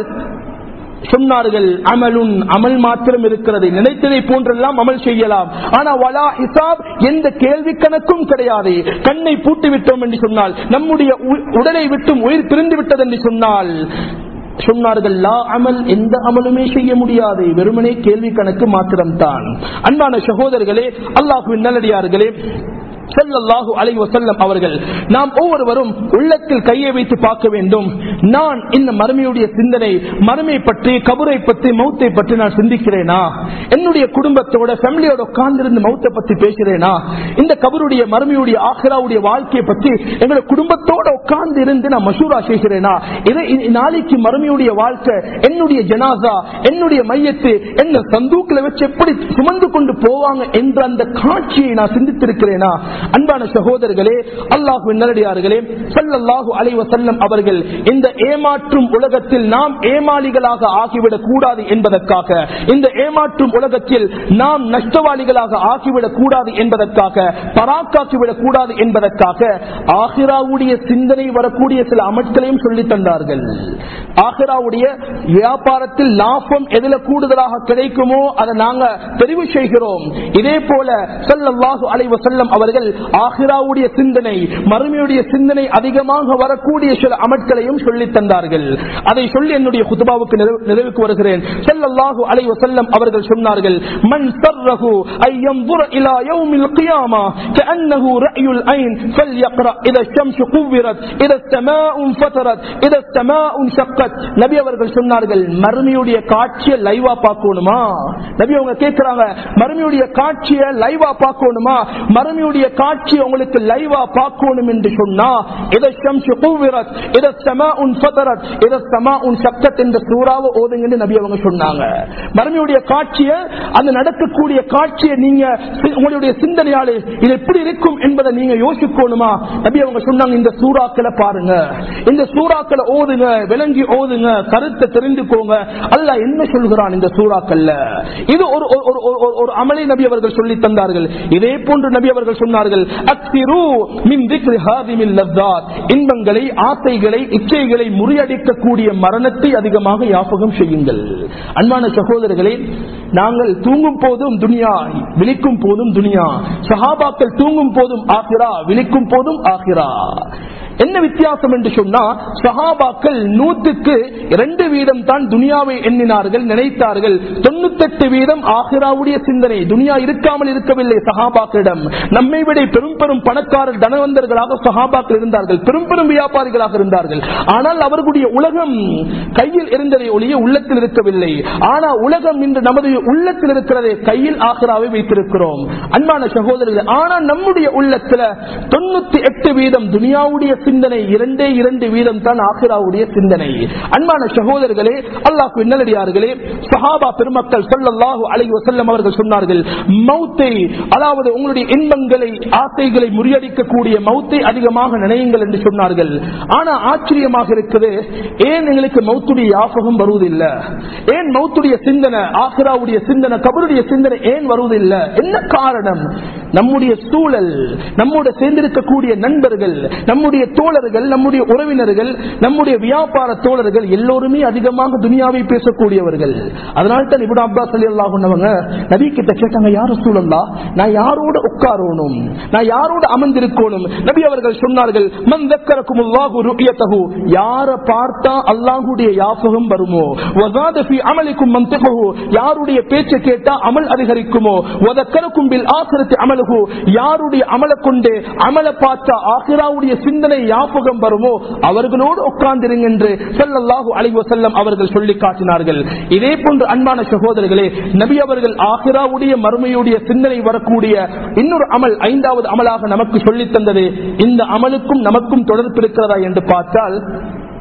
சொன்னார்கள் அமலுன், அமல் மாத்திரம் இருக்கிறது. நினைத்ததை போன்றெல்லாம் அமல் செய்யலாம், ஆனா வலா ஹிசாப், எந்த கேள்வி கணக்கும் கிடையாது. கண்ணை பூட்டி விட்டோம் என்று சொன்னால், நம்முடைய உடலை விட்டும் உயிர் பிரிந்து விட்டது என்று சொன்னால் சொன்னார்கள் லா அமல், எந்த அமலுமே செய்ய முடியாது, வெறுமனே கேள்வி கணக்கு மாத்திரம்தான். அன்பான சகோதரர்களே, அல்லாஹ்வின் நல்லடியார்களே, ஸல்லல்லாஹு அலைஹி வஸல்லம் அவர்கள், நாம் ஒவ்வொருவரும் உள்ளத்தில் கையை வைத்து பார்க்க வேண்டும். நான் இந்த மறுமையுடைய சிந்தனை, மறுமை பற்றி, கபரை பற்றி, மௌத்தை பற்றி நான் சிந்திக்கிறேனா? என்னுடைய குடும்பத்தோட ஃபேமிலியோட உட்கார்ந்திருந்து மௌத்தை பற்றி பேசுறேனா? இந்த கபருடைய மறுமையுடைய ஆகிராவுடைய வாழ்க்கையை பற்றி எங்களுடைய குடும்பத்தோட உட்கார்ந்து இருந்து நான் மசூரா செய்கிறேனா? இதை நாளைக்கு மறுமையுடைய வாழ்க்கை, என்னுடைய ஜனாசா, என்னுடைய மையத்து என்ன சந்தூக்கில் வச்சு எப்படி சுமந்து கொண்டு போவாங்க என்ற அந்த காட்சியை நான் சிந்தித்திருக்கிறேனா? அன்பான சகோதரர்களே, அல்லாஹ்வின் நல்லடியார்களே, ஸல்லல்லாஹு அலைஹி வஸல்லம் அவர்கள் இந்த ஏமாற்றும் உலகத்தில் நாம் ஏமாளிகளாக ஆகிவிடக் கூடாது என்பதற்காக, இந்த ஏமாற்றும் உலகத்தில் நாம் நஷ்டவாளிகளாக ஆகிவிடக் கூடாது என்பதற்காக, பராக்காக்கிவிடக் கூடாது என்பதற்காக ஆகிராவுடைய சிந்தனை வரக்கூடிய சில அமல்களையும் சொல்லி தந்தார்கள். ஆகிராவுடைய வியாபாரத்தில் லாபம் எதில கூடுதலாக கிடைக்குமோ அதை நாங்க தெரிவு செய்கிறோம். இதே போல ஸல்லல்லாஹு அலைஹி வஸல்லம் அவர்கள் ஆகிராவுடைய சிந்தனை, மறுமையுடைய சிந்தனை அதிகமாக வரக்கூடிய சில அமல்களையும் சொல்லி தந்தார்கள். அதை சொல்லி என்னுடைய குத்பாவுக்கு நிறைவுக்கு வருகிறேன். ஸல்லல்லாஹு அலைஹி வஸல்லம் அவர்கள் சொன்னார்கள், மன் ஸர்ரஹு ஐ யன்ظر இலா யௌமில் கியாமா கஅன்னஹு ரஅயுல் ஐன் ஃபல்யக்ரா இதா ஷம்ஸு குவ்விரத் இதா ஸமாஉ ஃபதரத் இதா ஸமாஉ ஷக்கத். நபி அவர்கள் சொன்னார்கள், மறுமையுடைய காட்சியை லைவா பார்க்கணுமா? நபி அவங்க கேட்கிறாங்க, மறுமையுடைய காட்சியை லைவா பார்க்கணுமா? மறுமையுடைய காட்சி உங்களுக்கு லைவா பார்க்கணும் என்று சொன்னா, இத ஷம்ஸு குவ்விரத் இத ஸமாஉன் ஃபதரத் இத ஸமாஉன் ஷக்கத் என்ற சூராவை ஓதுங்கன்னு நபி அவங்க சொன்னாங்க. மறுமையுடைய காட்சியை, அந்த நடக்கக்கூடிய காட்சியை நீங்க உங்களுடைய சிந்தனையாலே இது எப்படி இருக்கும் என்பதை நீங்க யோசிக்கணுமா? நபி அவங்க சொன்னாங்க, இந்த சூறாக்களை பாருங்க, இந்த சூறாக்களை ஓதுங்க, விளங்கி ஓதுங்க, கருத்தை தெரிந்துக்கோங்க, அல்லாஹ் என்ன சொல்கிறான் இந்த சூறாக்கள்ல. இது ஒரு ஒரு அமலை நபி அவர்கள் சொல்லி தந்தார்கள். இதே போன்று நபி அவர்கள் சொன்னார்கள், அக்ஸிரு மின் திக்ரி ஹாதிமில் லஸ்ஸாத், இன்பங்களை, ஆசைகளை, இச்சைகளை முறியடிக்கக்கூடிய மரணத்தை அதிகமாக ஞாபகம் செய்யுங்கள். அன்பான சகோதரர்களே, நாங்கள் தூங்கும் போதும் துனியா, விழிக்கும் போதும் துனியா. சஹாபாக்கள் தூங்கும் போதும் ஆகிரா, விழிக்கும் போதும் ஆகிரா. என்ன வித்தியாசம் என்று சொன்னா, சஹாபாக்கள் நூற்றுக்கு இரண்டு வீதம் தான் துனியாவை எண்ணினார்கள், நினைத்தார்கள். தொண்ணூத்தி எட்டு வீதம் ஆகிராவுடைய சிந்தனை. துனியா இருக்காமல் இருக்கவில்லை சஹாபாக்களிடம். நம்மை விட பெரும் பெரும் பணக்காரர், தனவந்தர்களாக சஹாபாக்கள் இருந்தார்கள், பெரும் பெரும் வியாபாரிகளாக இருந்தார்கள். ஆனால் அவர்களுடைய உலகம் கையில் இருந்ததை ஒழிய உள்ளத்தில் இருக்கவில்லை. ஆனா உலகம் இன்று நமது உள்ளத்தில் இருக்கிறதே, கையில் ஆகிராவை வைத்திருக்கிறோம். அன்பான சகோதரர்கள், ஆனா நம்முடைய உள்ளத்துல தொண்ணூத்தி எட்டு வீதம் துனியாவுடைய சிந்தனை, இரண்டே இரண்டு வீதம் தான் ஆகிராவுடைய சிந்தனை. அன்பான சகோதரர்களே, அல்லாஹ்வின் நல்லடியார்களே, சஹாபா பெருமக்கள் ஸல்லல்லாஹு அலைஹி வஸல்லம் அவர்கள் சொன்னார்கள், மௌத்தை, அதாவது உங்களுடைய இன்பங்களை, ஆசைகளை முறியடிக்கக்கூடிய மௌத்தை அதிகமாக நினையுங்கள் என்று சொன்னார்கள். ஆனா ஆச்சரியமாக இருக்குது, ஏன் எங்களுக்கு மௌத்துடைய ஞாபகம் வருவதில்லை? ஏன் மௌத்துடைய சிந்தனை, ஆகிராவுடைய சிந்தனை, கபருடைய சிந்தனை ஏன் வருவதில்லை? என்ன காரணம்? நம்முடைய சூழல், நம்முடைய சேர்ந்திருக்கக்கூடிய நண்பர்கள், நம்முடைய தோழர்கள், நம்முடைய உறவினர்கள், நம்முடைய வியாபார தோழர்கள் எல்லோருமே அதிகமாக துனியாவை பேசக்கூடியவர்கள். அதனால தான் இப்னு அப்பாஸ் ரலியல்லாஹு அன்ஹு நபி கிட்ட கேட்டாங்க, யா ரசூலல்லாஹ், நான் யாரோட உட்காரணும், நான் யாரோட அமர்ந்திருக்கணும்? நபி அவர்கள் சொன்னார்கள், மன் தக்கரகுமுல்லாஹு ருயதஹு, யாரை பார்த்தா அல்லாஹ்வுடைய ஞாபகம் வருமோ, வஸாத ஃபீ அமலிக்கும் மன்திகுஹு, யாருடைய பேச்சை கேட்டா அமல் அதிகரிக்குமோ, வதக்கரகும் பில் ஆகிரத்தி அமலுஹு, யாருடைய அமலை கொண்டு அமலை பார்த்தா ஆகிராவுடைய சிந்தனை ஞாபகம் வருமோ அவர்களோடு உட்கார்ந்திருங்க என்று ஸல்லல்லாஹு அலைஹி வஸல்லம் அவர்கள் சொல்லி காட்டினார்கள். இதே போன்று அன்பான சகோதரர்களே, நபி அவர்கள் ஆகிராவுடைய மறுமையுடைய சிந்தனை வரக்கூடிய இன்னொரு அமல், ஐந்தாவது அமலாக நமக்கு சொல்லி தந்தது. இந்த அமலுக்கும் நமக்கும் தொடர்பு இருக்கிறதா என்று பார்த்தால்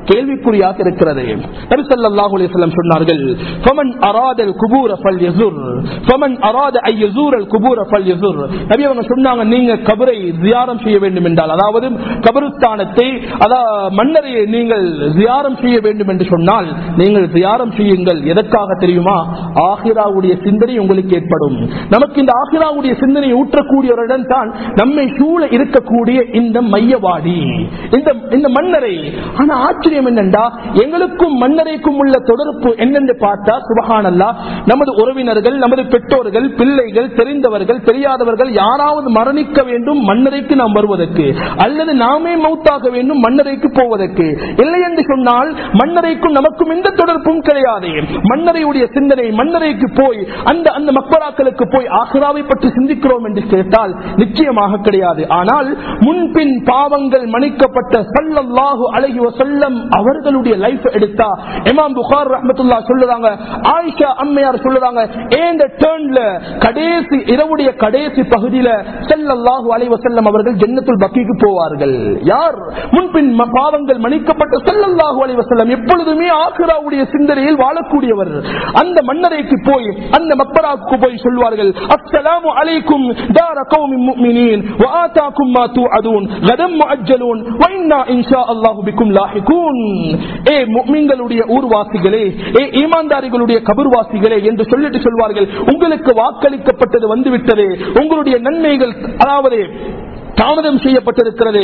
கேள்விக்குறியாக இருக்கிறது. நபி ஸல்லல்லாஹு அலைஹி வஸல்லம் சொன்னார்கள், ஃபமன் அராதல் குபூர ஃபல்யஸுர் ஃபமன் அராத ஐ யஸூரல் குபூர ஃபல்யஸுர். நபி அவங்க சொன்னாங்க, நீங்க கபரை ஜியாரம் செய்ய வேண்டும் என்றால், அதாவது கபருஸ்தானத்தை அதாவது மன்னரையை நீங்கள் ஜியாரம் செய்ய வேண்டும் என்று சொன்னால் நீங்கள் ஜியாரம் செய்யுங்கள். எதற்காக தெரியுமா? ஆகிராவுடைய சிந்தனை உங்களுக்கு ஏற்படும். நமக்கு இந்த ஆகிராவுடைய சிந்தனை ஊற்றக்கூடிய ஒரு இடம் தான் நம்மை சூழ இருக்கக்கூடிய இந்த மையவாடி, இந்த இந்த மன்னரை. ஆனா ஆச்சரியம் என்னென்றா, எங்களுக்கும் மன்னரைக்கும் உள்ள தொடர்பு என்னென்று பார்த்தா சுப்ஹானல்லாஹ், நமது உறவினர்கள், நமது பெற்றோர்கள், பிள்ளைகள், தெரிந்தவர்கள், தெரியாதவர்கள் யாராவது மரணிக்க வேண்டும் மன்னரைக்கு நாம் வருவதற்கு, அல்லது நாமே மௌத்தாக வேண்டும் மன்னரைக்கு போவதற்கு. இல்லை என்று சொன்னால் மன்னரைக்கும் நமக்கும் எந்த தொடர்பும் கிடையாது. மன்னரையுடைய சிந்தனை, மன்னரைக்கு போய் அந்த அந்த மக்பராக்களுக்கு போய் ஆகிராவை பற்றி சிந்திக்கிறோம் என்று கேட்டால் நிச்சயமாக கிடையாது. ஆனால் முன்பின் பாவங்கள் மன்னிக்கப்பட்ட ஸல்லல்லாஹு அலைஹி வஸல்லம் அவர்களுடைய லைஃப் எடுத்தா இமாம் புகாரி ரஹ்மத்துல்லாஹ் சொல்லுறாங்க, ஆயிஷா அம்மையார் சொல்லுறாங்க, இந்த டர்ன்ல கடைசி இரவுடைய கடைசி பகுதியில ஸல்லல்லாஹு அலைஹி வஸல்லம் அவர்கள் ஜன்னத்துல் பக்கீக்கு போவார்கள். யார்? முன்பின் பாவங்கள் மன்னிக்கப்பட்ட ஸல்லல்லாஹு அலைஹி வஸல்லம் எப்பொழுதுமே ஆகிராவுடைய சிந்தனையில் வாழக்கூடியவர். அந்த மன்னரைக்கு போய் அந்த மக்பராவுக்கு போய் சொல்வார்கள், அஸ்ஸலாமு அலைக்கும் தார கௌமின் முஃமினீன் வ ஆதாக்கும் மா துஅதுன் கதம் முஅஜ்ஜலூன் வ இன்னா இன்ஷா அல்லாஹு பிக்கும் லாஹிகூன். ஏ முஃமின்களுடைய ஊர்வாசிகளே, ஏ ஈமான்தாரிகளுடைய கபர்வாசிகளே என்று சொல்லிட்டு சொல்வார்கள், உங்களுக்கு வாக்களிக்கப்பட்டது வந்துவிட்டது, உங்களுடைய நன்மைகள் அதாவது தாமதம் செய்யப்பட்டிருக்கிறது,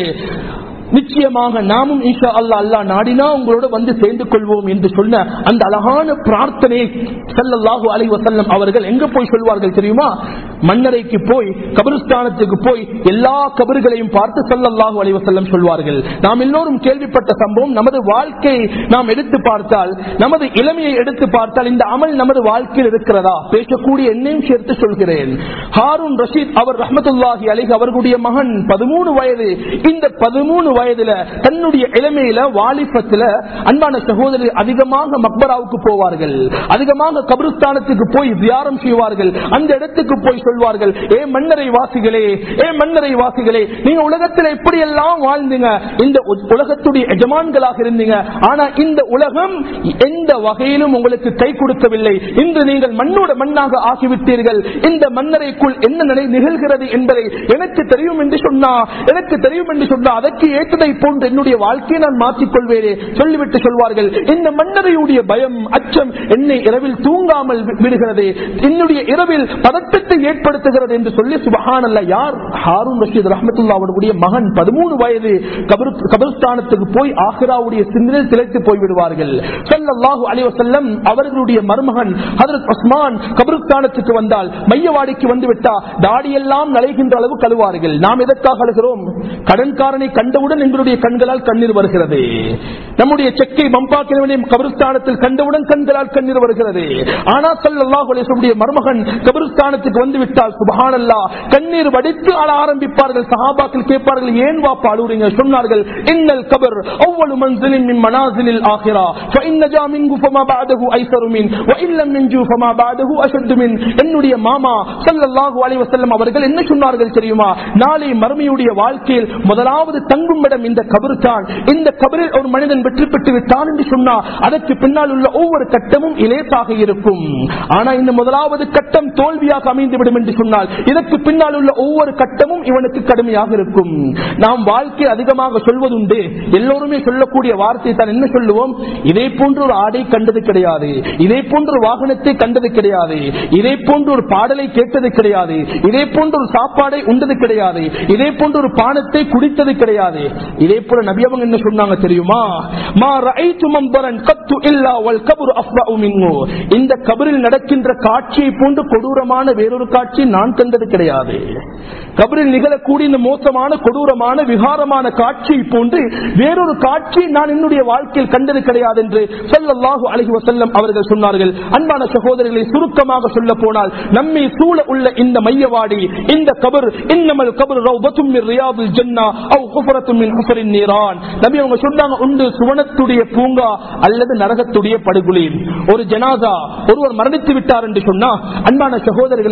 நிச்சயமாக நாமும் இன்ஷா அல்லாஹ் அல்லாஹ் நாடினா உங்களோட வந்து சேர்ந்து கொள்வோம் என்று சொன்ன அந்த அழகான பிரார்த்தனை ஸல்லல்லாஹு அலைஹி வஸல்லம் அவர்கள் எங்க போய் சொல்வார்கள் தெரியுமா? மன்னரைக்கு போய் கபருஸ்தானத்துக்கு போய் எல்லா கபர்களையும் பார்த்து ஸல்லல்லாஹு அலைஹி வஸல்லம் சொல்வார்கள். நாம் எல்லோரும் கேள்விப்பட்ட சம்பவம். நமது வாழ்க்கை நாம் எடுத்து பார்த்தால், நமது இளமையை எடுத்து பார்த்தால் இந்த அமல் நமது வாழ்க்கையில் இருக்கிறதா? பேசக்கூடிய என்னையும் சேர்த்து சொல்கிறேன். ஹாரூன் ரஷீத் அவர் ரஹ்மத்துல்லாஹி அலைஹி அவர்களுடைய மகன் பதிமூணு வயது. இந்த பதிமூணு வயதுல தன்னுடைய இளமையில வாலிபத்துல அன்பான சகோதரர் அதிகமாக மக்பராவுக்கு போவார்கள், அதிகமாக கபருஸ்தானத்துக்கு போய் தியாரம் செய்வார்கள். அந்த இடத்துக்கு போய் சொல்வார்கள், ஏ மன்னரை வாசிகளே, ஏ மன்னரை வாசிகளே, நீங்க உலகத்தில் எப்படி எல்லாம் வாழ்ந்தீங்க, இந்த உலகத்துடைய எஜமான்களாக இருந்தீங்க, ஆனா இந்த உலகம் எந்த வகையிலும் உங்களுக்கு கை கொடுக்கவில்லை. இன்று நீங்கள் மண்ணோட மண்ணாக ஆகிவிட்டீர்கள். இந்த மன்னரைக்குள் என்ன நிகழ்கிறது என்பதை எனக்கு தெரியும் என்று சொன்னா எனக்கு தெரியும் என்று சொன்னா அதற்கு ஏற்றதை போன்று என்னுடைய வாழ்க்கையை நான் மாற்றிக் கொள்வேனே சொல்லிவிட்டு சொல்வார்கள், இந்த மன்னரையுடைய பயம், அச்சம் என்னை இரவில் தூங்காமல் விடுகிறது, என்னுடைய இரவில் பதட்டத்தை ஏற்படுத்துகிறது என்று சொல்லி சுப்ஹானல்லாஹ். யார்? ஹாரூன் ரஷீத் ரஹ்மத்துல்லாஹி அவருடைய மகன் பதிமூணு வயது கபருஸ்தானத்துக்கு போய் ஆகிராவுடைய சிந்தனையில் திளைத்து போய்விடுவார்கள். ஸல்லல்லாஹு அலைஹி வஸல்லம் அவர்களுடைய மருமகன் ஹஜ்ரத் உஸ்மான் கபருஸ்தானத்துக்கு வந்தால், மையவாடிக்கு வந்து விட்டா தாடியெல்லாம் நலைகின்ற அளவு கழுவார்கள். நாம் எதற்காக அழுகிறோம்? கடன்காரனை கண்டவுடன் எங்களுடைய கண்களால் கண்ணீர் வருகிறது. நம்முடைய செக்கை மம்பாக்கினவனை கபருஸ்தானத்தில் கண்டவுடன் கண்களால் கண்ணீர் வருகிறது. ஆனால் ஸல்லல்லாஹு அலைஹி வஸல்லம் மருமகன் கபருஸ்தானத்துக்கு வந்து விட்டால் சுப்ஹானல்லாஹ் கண்ணீர் வடித்து அழ ஆரம்பிப்பார்கள். சஹாபாக்கள் கேட்பார்கள், ஏன் வாப்பா அழுறீங்க? சொன்னார்கள், இன்னல் கபர் அவ்வளு மன்சிலின் மின் மனாசிலில் ஆகிரா ஃபஇன் நஜா மின்ஹு ஃபமா பஅதஹு ஐஸரு மின் வ இன் லம் யன்ஜு ஃபமா பஅதஹு அஷத்து மின். என்னுடைய மாமா ஸல்லல்லாஹு அலைஹி வஸல்லம் அவர்கள் என்ன சொன்னார்கள் தெரியுமா? நாளை மறுமையுடைய வாழ்க்கையில் முதலாவது தங்கும் இடம் இந்த கபர் தான். இந்த கபரில் ஒரு மனிதன் வெற்றி பெற்று விட்டான் என்று சொன்னார், அதற்கு பின்னால் உள்ள ஒவ்வொரு கட்டமும் இலேசாக இருக்கும். ஆனா இந்த முதலாவது கட்டம் தோல்வியாக அமைந்துவிடும் என்று சொன்னால் இதற்கு பின்னால் உள்ள ஒவ்வொரு கட்டமும் இவனுக்கு கடுமையாக இருக்கும். நாம் வாழ்க்கை அதிகமாக சொல்வதுண்டு, எல்லோருமே சொல்லக்கூடிய வார்த்தை தான் என்ன சொல்லுவோம்? இதே போன்ற ஒரு ஆடை கண்டது கிடையாது, இதே போன்ற ஒரு வாகனத்தை கண்டது கிடையாது, இதே போன்ற ஒரு பாடலை கேட்டது கிடையாது, இதே போன்ற ஒரு சாப்பாடை உண்டது கிடையாது, இதே போன்ற ஒரு பானத்தை குடித்தது கிடையாது. இதே போல நபி அவங்க என்ன சொன்னாங்க தெரியுமா? மா ரஅய்து மம்பரன் கத்து இல்லா வல் கப்ரு அஃபஉ மின்ஹு. இந்த கபரில் நடக்கின்ற காட்சியை போன்று கொடூரமான வேறொரு காட்சி நான் கண்டது கிடையாது. கபரில் நிகழக்கூடிய இந்த மோசமான கொடூரமான விகாரமான காட்சியை போன்று வேறொரு காட்சி நான் என்னுடைய வாழ்க்கையில் கண்டது கிடையாது என்று ஸல்லல்லாஹு அலைஹி வஸல்லம் அவர்கள் சொன்னார்கள். அன்பான சகோதரர்களை, சுருக்கமாக சொல்ல போனால் நம்மை சூழ உள்ள இந்த மையவாடி, இந்த கபர், இன்னமல் கபர் ரௌபத்தும் மின் ரியாதில் ஜன்னah அவ் குஃபரத்தும் மின் குஃபரின் நீரான். நபி அவங்க சொன்னாங்க, உண்டு சுவனத்துடைய பூங்கா அல்லது நரகத்துடைய படுகுழி. ஒரு ஜனாசா ஒருவர் மரணித்து விட்டார் என்று சொன்னா, அன்பான சகோதரர்கள், அல்லாஹ்வுடைய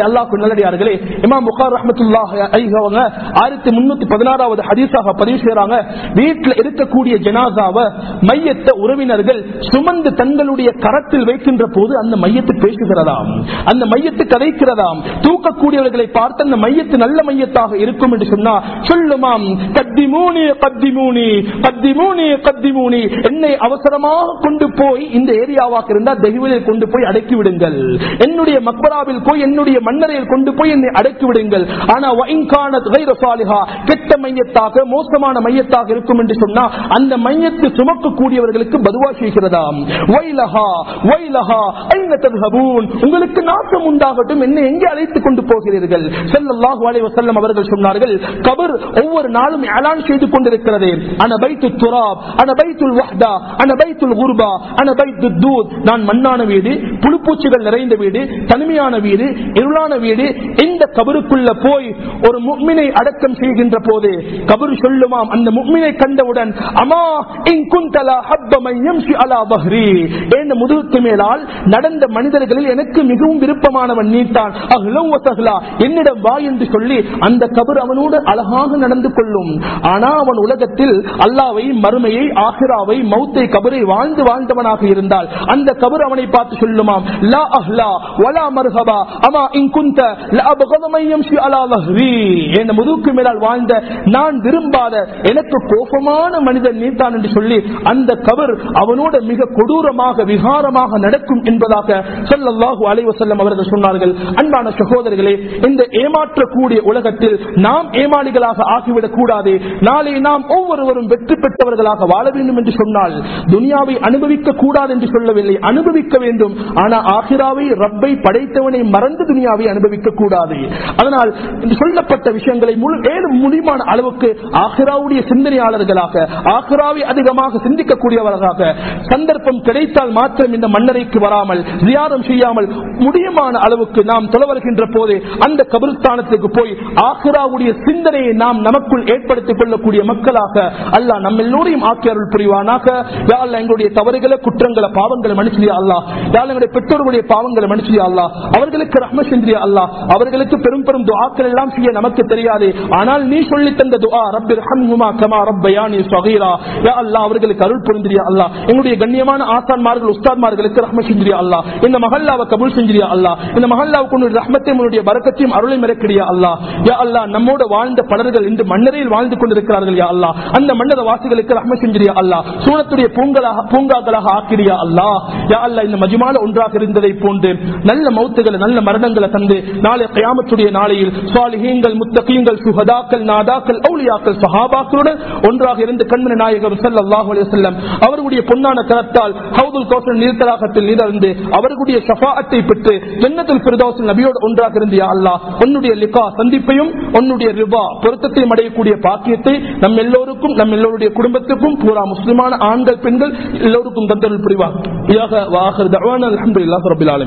நல்லடியார்களே, இமாம் புகாரி ரஹ்மத்துல்லாஹி அலைஹி அவங்க ஆயிரத்தி முன்னூத்தி பதினாறாவது ஹதீஸாக பதிவு செய்றாங்க, வீட்டில் இருக்கக்கூடிய ஜனாசாவை மையத்தை உறவினர்கள் சுமந்து தங்களுடைய கரத்தில் வைக்கின்ற போது அந்த மையத்தை பேசுகிறதாம், அந்த மையத்தை கதைக்கிறதாம். தூக்கக்கூடியவர்களை பார்த்து அந்த மையத்து நல்ல மையத்தாக இருக்கும் என்று சொன்னா சொல்லுமாம், கத்திமூனி கத்திமூனி கத்திமூனி கத்திமூனி, என்னை அவசரமாக கொண்டு போய் இந்த ஏரியாவாக இருந்தால் தெஹ்வீலில் கொண்டு போய் அடக்கி விடுங்கள், என்னுடைய மக்பராவில் போய் என்னுடைய மன்னரையில் கொண்டு போய் என்னை அடக்கி விடுங்கள். ஆனா வஇன்கானத் கைர சாலிஹா, கெட்ட மையத்தாக மோசமான மையத்தாக இருக்கும் என்று சொன்னா அந்த மையத்தை சுமக்கக்கூடியவர்களுக்கு பதுவா செய்கிறதாம். வைலஹா வைலஹா ஐன தذهبون, உங்களுக்கு நாசம் உண்டாகட்டும், என்னை எங்கே அழைத்துக் கொண்டு போகிறீர்கள்? ஸல்லல்லாஹு அலைஹி வஸல்லம் அவர்கள் சொன்னார்கள், கபர் ஒவ்வொரு நாளும் இலான் செய்து கொண்டிருக்கிறது, அன பைத்துத் துராப் அன பைத்துல் வஹ்தா அன பைத்துல் குர்பா அன பைத்துத் தூத், நான் மண்ணான வீடு, புழுப்பூச்சிகள் நிறைந்த வீடு, தனிமையான வீடு, இருளான வீடு. இந்த கபருக்குள்ள போய் ஒரு முஃமினை அடக்கம் செய்கின்ற போது கபர் சொல்லுமாம், அந்த முஃமினை கண்டவுடன் அமா இன் குன்த லா ஹப்ப மன் யம்ஷி அலா பஹ்ரி, என் முதுகுக்கு மேலால் நடந்த மனிதர்களில் எனக்கு மிகவும் விருப்பமானவன் நீதான், அஹ்லன் வ சஹ்லா, என்னிடம் வா என்று சொல்லி அந்த கபர் அவனோடு அழகாக நடந்து கொள்ளும். ஆனா அவன் உலகத்தில் அல்லாஹ்வை, மறுமையை, ஆகிராவை, மௌத்தை, கபரை வாழ்ந்து வாழ்ந்தவனாக இருந்தால் அந்த கபர் அவனை பார்த்து சொல்லுமாம், லா அஹ்லா வலா மர்ஹபா அமா இன் குன்த லா அப்கத மன் யம்ஷி அலா பஹ்ரி, என் முதுகுக்கு மேலால் வாழ்ந்த நான் விரும்பாத எனக்கு கோபமான மனிதன் நீதான் என்று சொல்லி அந்த கபர் அவனோட மிக கொடூரமாக விகாரமாக நடக்கும் என்பதாக ஸல்லல்லாஹு அலைஹி வஸல்லம் அவர்கள் சொன்னார்கள். அன்பான சகோதரர்களே, இந்த ஏமாற்றக்கூடிய உலகத்தில் நாம் ஏமாளிகளாக ஆகிவிடக் கூடாது. நாளை நாம் ஒவ்வொருவரும் வெற்றி பெற்றவர்களாக வாழ வேண்டும் என்று சொன்னால் துனியாவை அனுபவிக்க கூடாது என்று சொல்லவில்லை, அனுபவிக்க வேண்டும். ஆனா ஆகிராவை, ரப்பை படைத்தவனை மறந்து துனியாவை அனுபவிக்க கூடாது. அதனால் சொல்லப்பட்ட விஷயங்களை முடிமான அளவுக்கு ஆகிராவுடைய சிந்தனையாளர்களாக, ஆகிராவை அதிகமாக சிந்திக்கக்கூடியவர்களாக, சந்தர்ப்பம் கிடைத்தால் மாத்திரம் இந்த மன்னரைக்கு வராமல் ஜியாரம் செய்யாமல் முடியுமான அளவுக்கு நாம் தொலை வருகின்ற போது அந்த கபிரிஸ்தானத்துக்கு போய் ஆகிராவுடைய சிந்தனையை நாம் நமக்குள் ஏற்படுத்திக் கொள்ளக்கூடிய மக்களாக அல்லாஹ் நம்ம எல்லோரையும் ஆக்கி அருள் புரிவானாக. யா அல்லாஹ், எங்களுடைய தவறுகளை, குற்றங்களை, பாவங்களை மன்னிச்சியா அல்லாஹ். யா அல்லாஹ், எங்களுடைய பெற்றோர்களுடைய பாவங்களை மன்னிச்சியா அல்லாஹ். அவர்களுக்கு ரஹ்மத் செஞ்சியா அல்லாஹ். அவர்களுக்கு பெரும் பெரும் துஆக்கள் எல்லாம் செய்ய நமக்கு தெரியாது, ஆனால் நீ சொல்லி தந்த துஆ, ரப்பிர்ஹம்ஹுமா கமா ரப்பயானி ஸகீரா. யா அல்லாஹ், அவர்களுக்கு அருள் புரிந்தியா அல்லாஹ். எங்களுடைய கண்ணியமான ஆசான்மார்கள், உஸ்தாத்மார்களுக்கு ரஹ்மத் செஞ்சியா அல்லாஹ். இந்த மஹல்லாவை கபூல் செஞ்சியா அல்லாஹ். இந்த மஹல்லாவுக்கு உன்னுடைய ரஹ்மத்தையும் உன்னுடைய பரக்கத்தையும் அருளை மிரக்கிறியா அல்லாஹ். யா அல்லாஹ், நம்மோட வாழ்ந்த பலர்கள் இன்று மன்னரையில் வாழ்ந்து கொண்டிருக்கிறார்கள். யா அல்லாஹ், அந்த மன்னர வாசிகளுக்கு ரஹ்மத் செஞ்சியா அல்லாஹ். சூனத்துடைய பூங்களாக பூங்காக்களாக ஆக்கிறியா அல்லாஹ். யா அல்லாஹ், இந்த மஜ்மால ஒன்றாக இருந்ததை போன்று நல்ல மௌத்துகளை, நல்ல மரணங்களை தந்து நாளை கியாமத்துடைய நாளையில் சாலிஹீன்கள், முத்தகீன்கள், சுஹதாக்கள், நாதாக்கள், அவுலியாக்கள், சஹாபாக்களுடன் ஒன்றாக இருந்து கண்மணி நாயகம் ஸல்லல்லாஹு அலைஹி வஸல்லம் அவர்களுடைய பொன்னான கரத்தால் ஹவுதுல் கௌசர் நீர்த்தடாகத்தில் நீரந்து அவர்களுடைய ஷஃபாஅத்தை பெற்று ஜன்னத்துல் ஃபிர்தௌஸில் நபியோடு ஒன்றாக இருந்து யா அல்லாஹ் உன்னுடைய லிகா சந்திப்பையும் உன்னுடைய ரிபா பொருத்தத்தையும் அடையக்கூடிய பாக்கியத்தை நம் எல்லோருக்கும், நம் எல்லோருடைய குடும்பத்துக்கும், பூரா முஸ்லிமான ஆண்கள், பெண்கள் எல்லோருக்கும் தந்தருள் புரிவார். யாக வாஹிர் தஅவானா அல்ஹம்துலில்லாஹி ரப்பில் ஆலமீன்.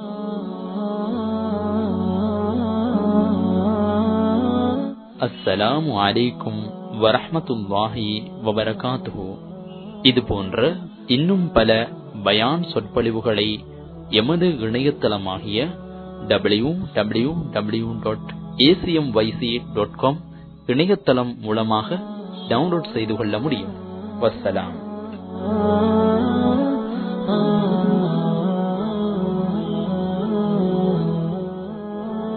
அஸ்ஸலாமு அலைக்கும் வரஹ்மத்துல்லாஹி வபரகாத்துஹு. இது போன்ற இன்னும் பல பயான் சொற்பொழிவுகளை எமது இணையதளமாகிய W W W dot A C M Y C dot com இணையதளம் மூலமாக டவுன்லோட் செய்து கொள்ள முடியும். வஸ்ஸலாம்.